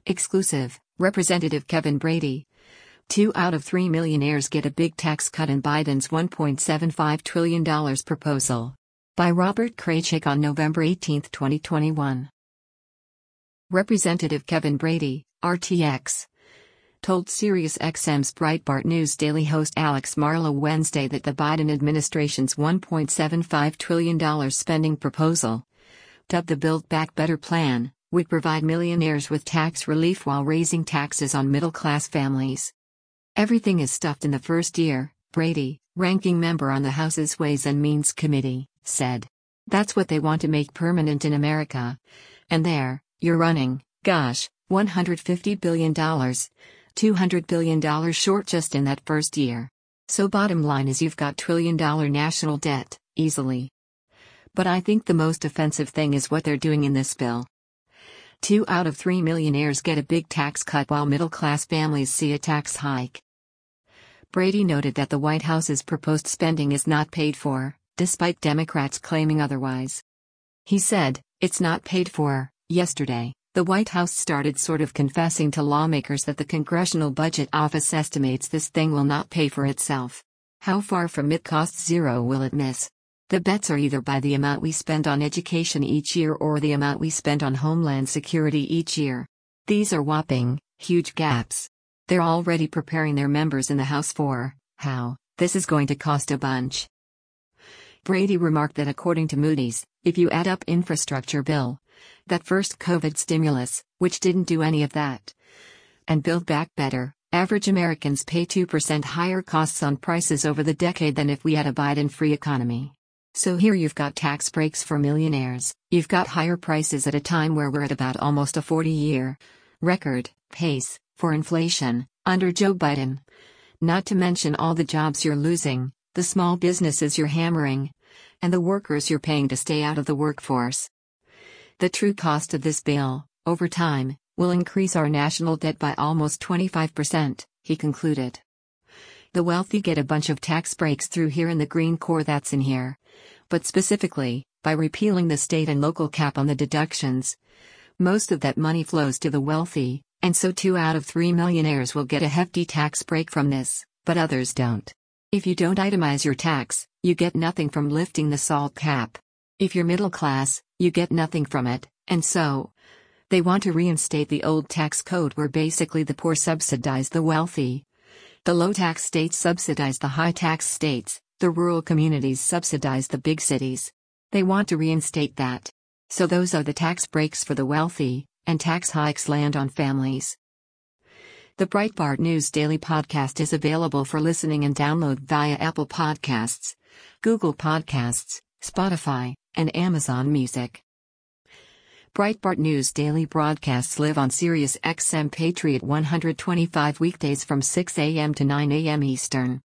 Exclusive, Representative Kevin Brady. 2 out of 3 millionaires get a big tax cut in Biden's $1.75 trillion proposal. By Robert Kraychik on November 18, 2021. Representative Kevin Brady, RTX, told SiriusXM's Breitbart News Daily host Alex Marlow Wednesday that the Biden administration's $1.75 trillion spending proposal, dubbed the Build Back Better plan, would provide millionaires with tax relief while raising taxes on middle-class families. Everything is stuffed in the first year, Brady, ranking member on the House's Ways and Means Committee, said. That's what they want to make permanent in America. And there, you're running, gosh, $150 billion, $200 billion short just in that first year. So bottom line is you've got $1 trillion national debt, easily. But I think the most offensive thing is what they're doing in this bill. 2 out of 3 millionaires get a big tax cut while middle-class families see a tax hike. Brady noted that the White House's proposed spending is not paid for, despite Democrats claiming otherwise. He said, "It's not paid for." Yesterday, the White House started sort of confessing to lawmakers that the Congressional Budget Office estimates this thing will not pay for itself. How far from it costs zero will it miss? The bets are either by the amount we spend on education each year or the amount we spend on Homeland Security each year. These are whopping, huge gaps. They're already preparing their members in the House for how this is going to cost a bunch. Brady remarked that according to Moody's, if you add up infrastructure bill, that first COVID stimulus, which didn't do any of that, and Build Back Better, average Americans pay 2% higher costs on prices over the decade than if we had a Biden-free economy. So here you've got tax breaks for millionaires, you've got higher prices at a time where we're at about almost a 40-year record pace for inflation under Joe Biden. Not to mention all the jobs you're losing, the small businesses you're hammering, and the workers you're paying to stay out of the workforce. The true cost of this bill, over time, will increase our national debt by almost 25%, he concluded. The wealthy get a bunch of tax breaks through here in the Green Core that's in here. But specifically, by repealing the state and local cap on the deductions, most of that money flows to the wealthy, and so 2 out of 3 millionaires will get a hefty tax break from this, but others don't. If you don't itemize your tax, you get nothing from lifting the SALT cap. If you're middle class, you get nothing from it, and so they want to reinstate the old tax code where basically the poor subsidize the wealthy. The low-tax states subsidize the high-tax states, the rural communities subsidize the big cities. They want to reinstate that. So those are the tax breaks for the wealthy, and tax hikes land on families. The Breitbart News Daily podcast is available for listening and download via Apple Podcasts, Google Podcasts, Spotify, and Amazon Music. Breitbart News Daily broadcasts live on SiriusXM Patriot 125 weekdays from 6 a.m. to 9 a.m. Eastern.